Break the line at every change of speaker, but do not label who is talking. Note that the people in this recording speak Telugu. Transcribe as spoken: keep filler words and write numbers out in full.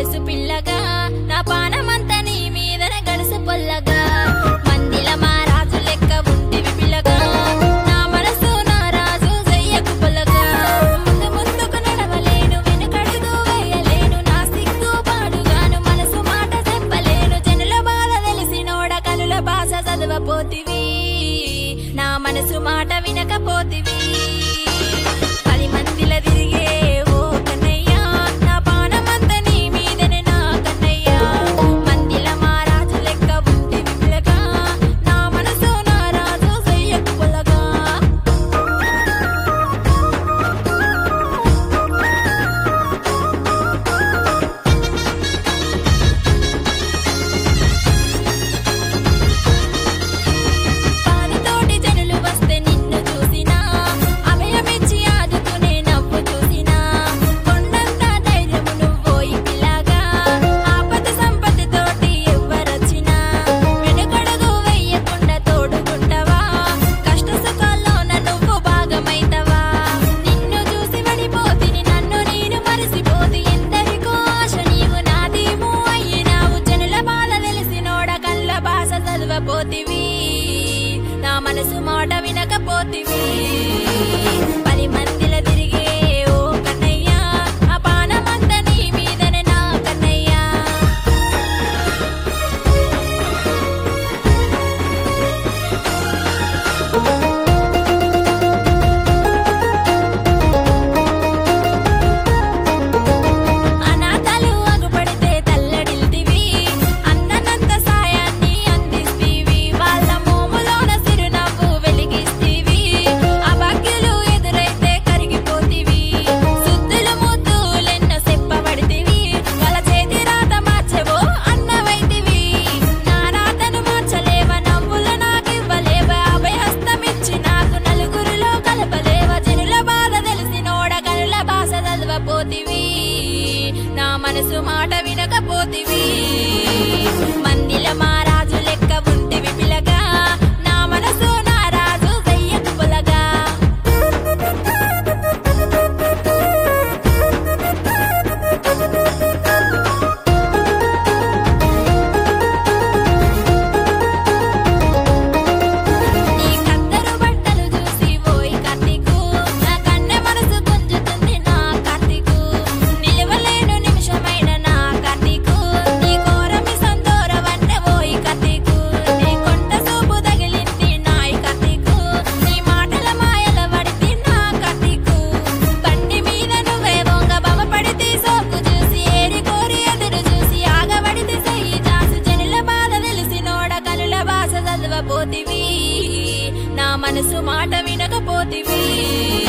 గొలుసు పిల్లగా నా పానమంతా నీ మీదనే గడుసు పొల్లగా మందిల మా రాజు లెక్క ఉంటివి పిల్లగా నా మనసు నా రాజు జయ్యకు పొల్లగా ముందు ముందుకు నడవలేను వెనుకడుగు వేయలేను నా సిగ్గు పాడుగాను మనసు మాట చెప్పలేను జనుల బాధ తెలిసినోడ కనుల భాష చదవపోతివి నా మనసు మాట వినకపోతివి పది మందిల తిరిగే ఓ కన్నయ్యా నా పానమంతా నీ మీదనే నా కన్నయ్యా మందిల మా రాజు లెక్క ఉంటివి పిల్లగా నా మనసు నా రాజు జయ్యకు పొల్లగా పాదతోటి జనులు వస్తే నిన్ను చూసినా అభయమిచ్చి ఆదుకునే నవ్వు చూసినా కొండంత ధైర్యము నువ్వోయి పిల్లగా ఆపద సంపదతోటి ఎవ్వరొచ్చినా వెనుకడుగు వెయ్యకుండా తోడుకుంటావా కష్ట సుఖాల్లోన నువ్వు భాగమైతవా నిన్ను చూసి పడిపోతిని నన్ను నేను మరిసిపోతి ఎందరికో ఆశ నీవు నాదేమో అయ్యినావు జనుల బాధ తెలిసినోడ కళ్ళ భాష చదవపోతివి నా మనసు మాట వినకపోతివి పది మందిల తిరిగే ఓ కన్నయ్యా ఆ పానమంతా నీ మీదనే నా కన్నయ్యా అనాథలు అగుపడితే తల్లడిల్తివి అందనంత సాయాన్ని అందిస్తీవి వాళ్ళ మోములోన సిరునవ్వు వెలిగిస్తీవి అభాగ్యులు ఎదురైతే కరిగిపోతివి సుద్దులు ముద్దులెన్నో చెప్పబడితివి వాళ్ళ చేతి రాత మార్చెవో అన్నవైతివి నా రాతను మార్చలేవా నవ్వులు నాకివ్వలేవా అభయహస్తమిచ్చి నాకు నలుగురిలో కలపలేవా జనుల బాధ తెలిసినోడ కనుల భాష చదవపోతివి నా మనసు మాట వినకపోతివి మందిల మా రాజు లెక్క ఉంటివి పిల్లగా నా మనసు నా రాజు జయ్యకు పొలగా నీ కద్దరు బట్టలు చూసి ఓయ్ కార్తీకు నా కన్నె మనసు గుంజుతుంది నా కార్తీకు నిలవలేను నిమిషమైన నా కార్తీకు నీ కోరమి సందోరవన్నె ఓయ్ కార్తీకు నీ కొంట సూపు తగిలింది నాయ్ కార్తీకు నీ మాటల మాయల పడితే నా కార్తీకు బండి మీద నువ్వే వంగ బవపడితే సోకు చూసి ఏరి కోరి ఎదురు చూసి ఆగబడితే సయ్యి జాసి జనుల బాధ తెలిసినోడ కనుల భాష చదవపోతివి నా మనసు మాట వినకపోతివి